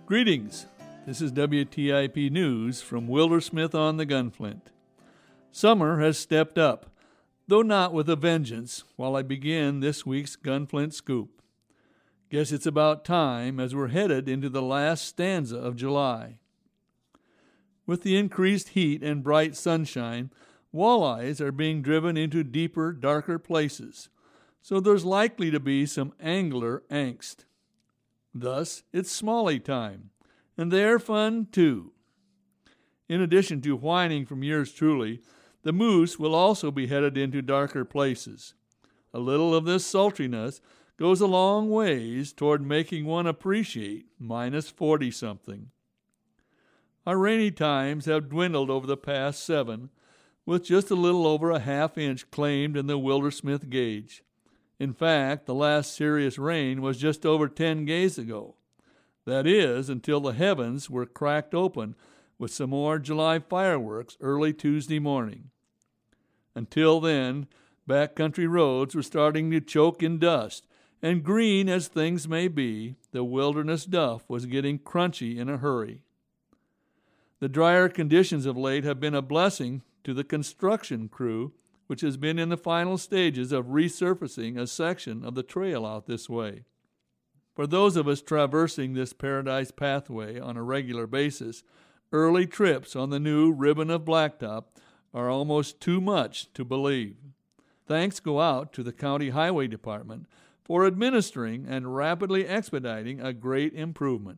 Greetings. This is WTIP News from Wildersmith on the Gunflint. Summer has stepped up, though not with a vengeance, while I begin this week's Gunflint Scoop. Guess it's about time as we're headed into the last stanza of July. With the increased heat and bright sunshine, walleyes are being driven into deeper, darker places, so there's likely to be some angler angst. Thus, it's smallie time, and they're fun too. In addition to whining from yours truly, the moose will also be headed into darker places. A little of this sultriness goes a long ways toward making one appreciate minus 40-something. Our rainy times have dwindled over the past 7, with just a little over a half-inch claimed in the Wildersmith gauge. In fact, the last serious rain was just over 10 days ago. That is, until the heavens were cracked open with some more July fireworks early Tuesday morning. Until then, backcountry roads were starting to choke in dust, and green as things may be, the wilderness duff was getting crunchy in a hurry. The drier conditions of late have been a blessing to the construction crew, which has been in the final stages of resurfacing a section of the trail out this way. For those of us traversing this paradise pathway on a regular basis, early trips on the new ribbon of blacktop are almost too much to believe. Thanks go out to the County Highway Department for administering and rapidly expediting a great improvement.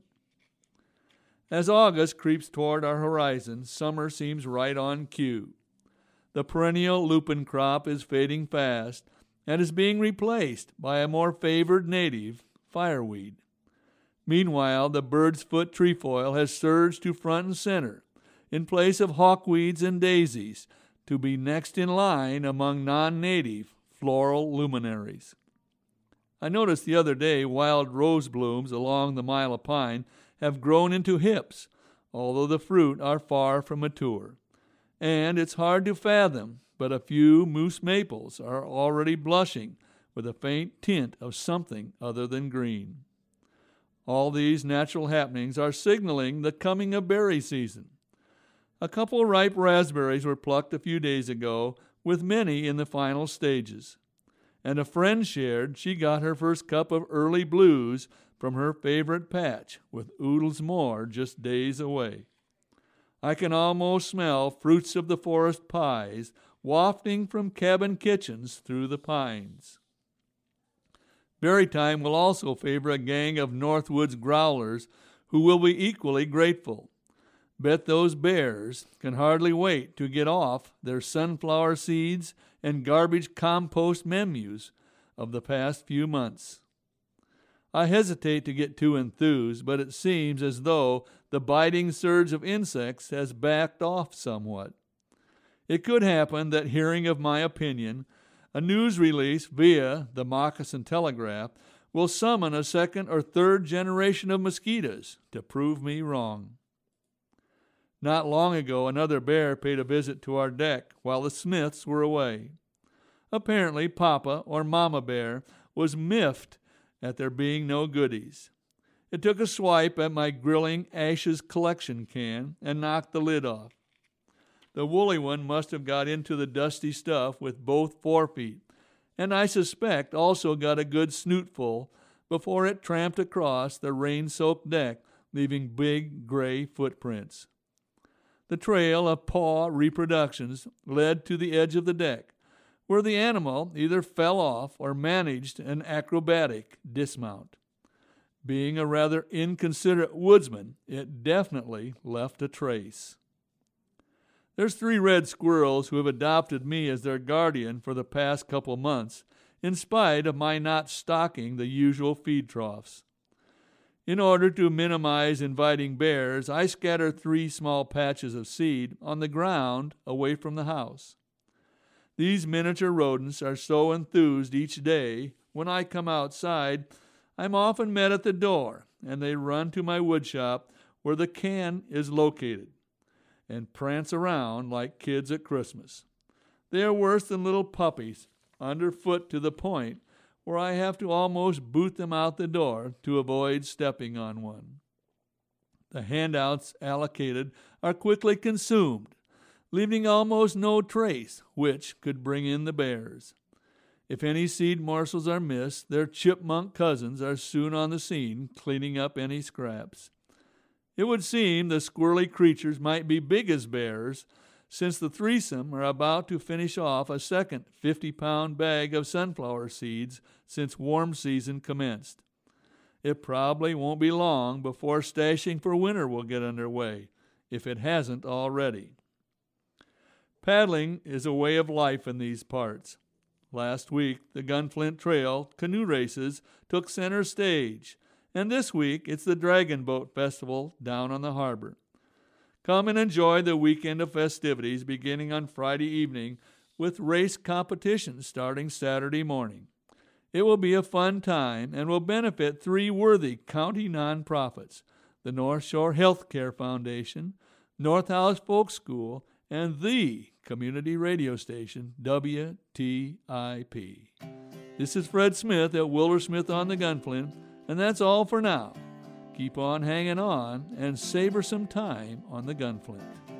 As August creeps toward our horizon, summer seems right on cue. The perennial lupin crop is fading fast and is being replaced by a more favored native, fireweed. Meanwhile, the bird's foot trefoil has surged to front and center, in place of hawkweeds and daisies, to be next in line among non-native floral luminaries. I noticed the other day wild rose blooms along the mile of pine have grown into hips, although the fruit are far from mature. And it's hard to fathom, but a few moose maples are already blushing with a faint tint of something other than green. All these natural happenings are signaling the coming of berry season. A couple ripe raspberries were plucked a few days ago, with many in the final stages. And a friend shared she got her first cup of early blues from her favorite patch, with oodles more just days away. I can almost smell fruits of the forest pies wafting from cabin kitchens through the pines. Berry time will also favor a gang of Northwoods growlers who will be equally grateful. Bet those bears can hardly wait to get off their sunflower seeds and garbage compost menus of the past few months. I hesitate to get too enthused, but it seems as though the biting surge of insects has backed off somewhat. It could happen that hearing of my opinion, a news release via the Moccasin Telegraph will summon a second or third generation of mosquitoes to prove me wrong. Not long ago, another bear paid a visit to our deck while the Smiths were away. Apparently, Papa or Mama Bear was miffed at there being no goodies. It took a swipe at my grilling ashes collection can and knocked the lid off. The woolly one must have got into the dusty stuff with both forefeet, and I suspect also got a good snootful before it tramped across the rain-soaked deck, leaving big gray footprints. The trail of paw reproductions led to the edge of the deck, where the animal either fell off or managed an acrobatic dismount. Being a rather inconsiderate woodsman, it definitely left a trace. There's 3 red squirrels who have adopted me as their guardian for the past couple months, in spite of my not stocking the usual feed troughs. In order to minimize inviting bears, I scatter 3 small patches of seed on the ground away from the house. These miniature rodents are so enthused each day. When I come outside, I'm often met at the door, and they run to my woodshop where the can is located and prance around like kids at Christmas. They are worse than little puppies, underfoot to the point where I have to almost boot them out the door to avoid stepping on one. the handouts allocated are quickly consumed, leaving almost no trace, which could bring in the bears. If any seed morsels are missed, their chipmunk cousins are soon on the scene, cleaning up any scraps. It would seem the squirrely creatures might be big as bears, since the threesome are about to finish off a second 50-pound bag of sunflower seeds since warm season commenced. It probably won't be long before stashing for winter will get underway, if it hasn't already. Paddling is a way of life in these parts. Last week, the Gunflint Trail canoe races took center stage, and this week it's the Dragon Boat Festival down on the harbor. Come and enjoy the weekend of festivities beginning on Friday evening with race competitions starting Saturday morning. It will be a fun time and will benefit three worthy county nonprofits, the North Shore Health Care Foundation, North House Folk School, and the community radio station, WTIP. This is Fred Smith at Willer Smith on the Gunflint, and that's all for now. Keep on hanging on and savor some time on the Gunflint.